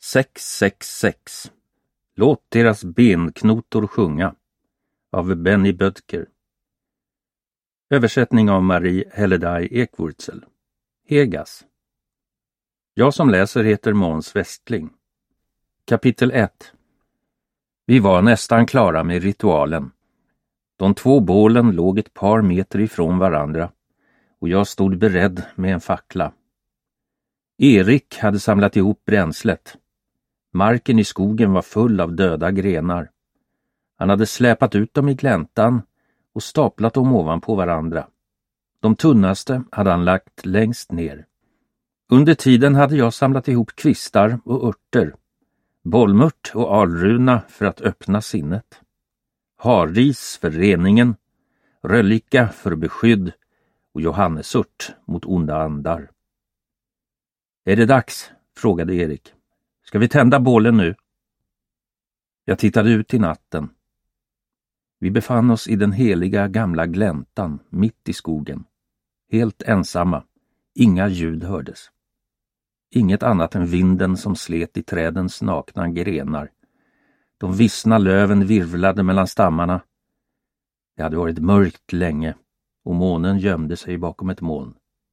666. Låt deras benknotor sjunga av Benny Bödker. Översättning av Marie Helledaj Ekwurzel. Hegas. Jag som läser heter Måns Westling. Kapitel 1. Vi var nästan klara med ritualen. De 2 bålen låg ett par meter ifrån varandra och jag stod beredd med en fackla. Erik hade samlat ihop bränslet. Marken i skogen var full av döda grenar. Han hade släpat ut dem i gläntan och staplat dem ovanpå varandra. De tunnaste hade han lagt längst ner. Under tiden hade jag samlat ihop kvistar och örter, bollmört och alruna för att öppna sinnet, harris för reningen, röllika för beskydd och johannesört mot onda andar. Är det dags? Frågade Erik. Ska vi tända bålen nu? Jag tittade ut i natten. Vi befann oss i den heliga gamla gläntan mitt i skogen. Helt ensamma. Inga ljud hördes. Inget annat än vinden som slet i trädens nakna grenar. De vissna löven virvlade mellan stammarna. Det hade varit mörkt länge och månen gömde sig bakom ett moln.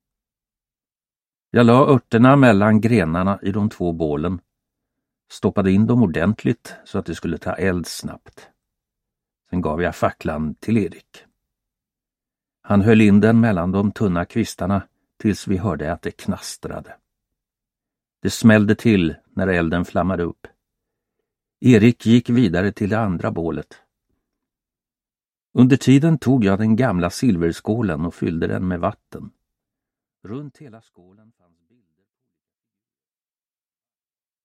Jag la örterna mellan grenarna i de 2 bålen. Stoppade in dem ordentligt så att det skulle ta eld snabbt. Sen gav jag facklan till Erik. Han höll in den mellan de tunna kvistarna tills vi hörde att det knastrade. Det smällde till när elden flammade upp. Erik gick vidare till det andra bålet. Under tiden tog jag den gamla silverskålen och fyllde den med vatten. Runt hela skålen